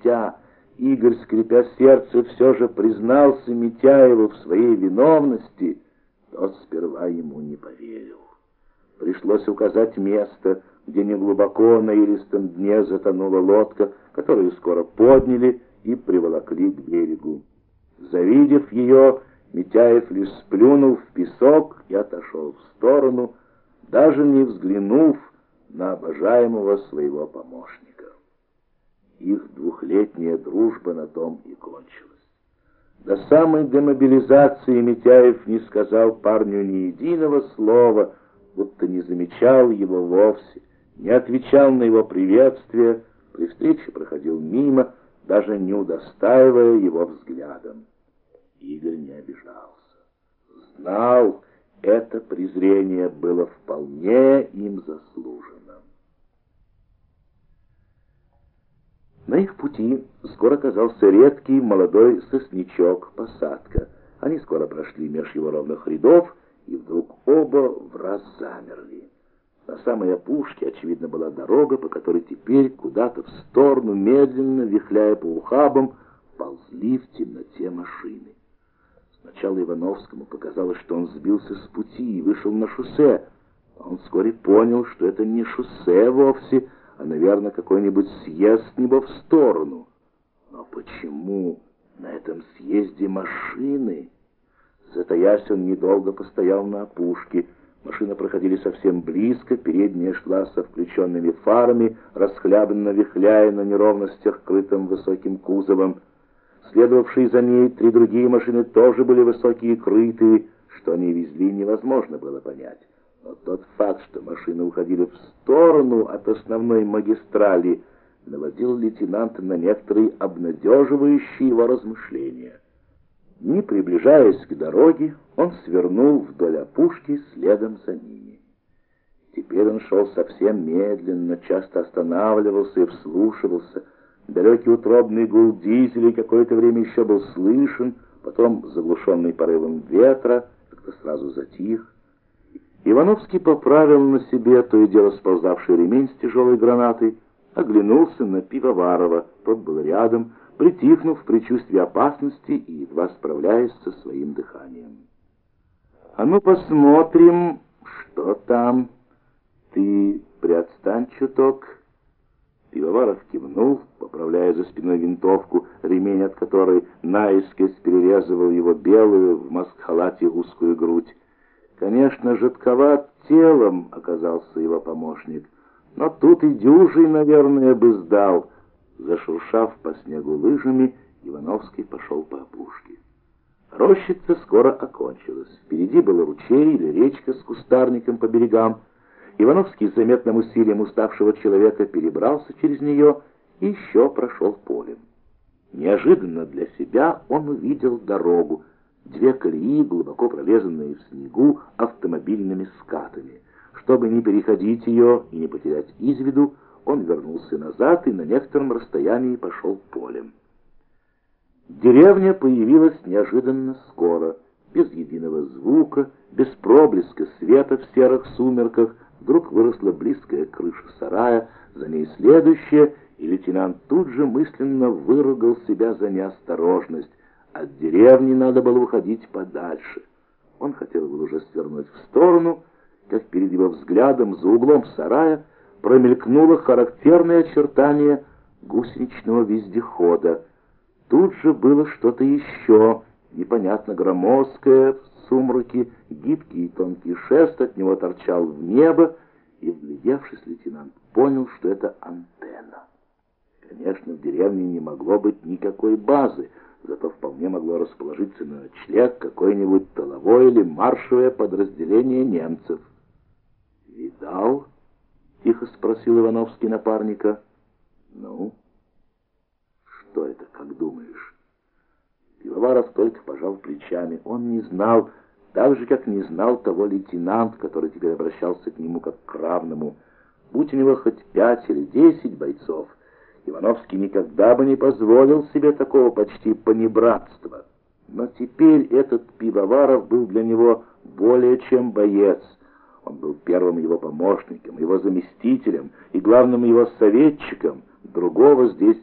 спустя Игорь, скрипя сердце, все же признался Митяеву в своей виновности, тот сперва ему не поверил. Пришлось указать место, где неглубоко на илистом дне затонула лодка, которую скоро подняли и приволокли к берегу. Завидев ее, Митяев лишь сплюнул в песок и отошел в сторону, даже не взглянув на обожаемого своего помощника. Их двухлетняя дружба на том и кончилась. До самой демобилизации Митяев не сказал парню ни единого слова, будто не замечал его вовсе, не отвечал на его приветствие, при встрече проходил мимо, даже не удостаивая его взглядом. Игорь не обижался. Знал, это презрение было вполне им заслужено. На их пути скоро оказался редкий молодой сосничок, посадка. Они скоро прошли меж его ровных рядов, и вдруг оба враз замерли. На самой опушке, очевидно, была дорога, по которой теперь куда-то в сторону, медленно, вихляя по ухабам, ползли в темноте машины. Сначала Ивановскому показалось, что он сбился с пути и вышел на шоссе. Он вскоре понял, что это не шоссе вовсе, а, наверное, какой-нибудь съезд с него в сторону. Но почему на этом съезде машины? Затаясь, он недолго постоял на опушке. Машины проходили совсем близко, передняя шла со включенными фарами, расхлябанно вихляя на неровностях, крытым высоким кузовом. Следовавшие за ней три другие машины тоже были высокие и крытые. Что они везли, невозможно было понять. Но тот факт, что машины уходили в сторону от основной магистрали, наводил лейтенанта на некоторые обнадеживающие его размышления. Не приближаясь к дороге, он свернул вдоль опушки следом за ними. Теперь он шел совсем медленно, часто останавливался и вслушивался. Далекий утробный гул дизелей какое-то время еще был слышен, потом, заглушенный порывом ветра, как-то сразу затих. Ивановский поправил на себе то и дело сползавший ремень с тяжелой гранатой, оглянулся на Пивоварова, тот был рядом, притихнув в предчувствии опасности и едва справляясь со своим дыханием. «А ну посмотрим, что там. Ты приотстань чуток». Пивоваров кивнул, поправляя за спиной винтовку, ремень от которой наискось перерезывал его белую в маскхалате узкую грудь. Конечно, жидковат телом оказался его помощник, но тут и дюжий, наверное, бы сдал. Зашуршав по снегу лыжами, Ивановский пошел по опушке. Рощица скоро окончилась. Впереди был ручей или речка с кустарником по берегам. Ивановский с заметным усилием уставшего человека перебрался через нее и еще прошел полем. Неожиданно для себя он увидел дорогу, две колеи, глубоко прорезанные в снегу автомобильными скатами. Чтобы не переходить ее и не потерять из виду, он вернулся назад и на некотором расстоянии пошел полем. Деревня появилась неожиданно скоро, без единого звука, без проблеска света в серых сумерках. Вдруг выросла близкая крыша сарая, за ней следующая, и лейтенант тут же мысленно выругал себя за неосторожность. От деревни надо было уходить подальше. Он хотел было уже свернуть в сторону, как перед его взглядом за углом сарая промелькнуло характерное очертание гусеничного вездехода. Тут же было что-то еще, непонятно громоздкое, в сумраке, гибкий и тонкий шест от него торчал в небо, и, вглядевшись, лейтенант понял, что это антенна. Конечно, в деревне не могло быть никакой базы, зато вполне могло расположиться на ночлег какое-нибудь тыловое или маршевое подразделение немцев. «Видал?» — тихо спросил Ивановский напарника. «Ну, что это, как думаешь?» Пивоваров только пожал плечами. Он не знал, так же, как не знал того лейтенант, который теперь обращался к нему как к равному. Будь у него хоть 5 или 10 бойцов, Ивановский никогда бы не позволил себе такого почти понебратства. Но теперь этот Пивоваров был для него более чем боец. Он был первым его помощником, его заместителем и главным его советчиком. Другого здесь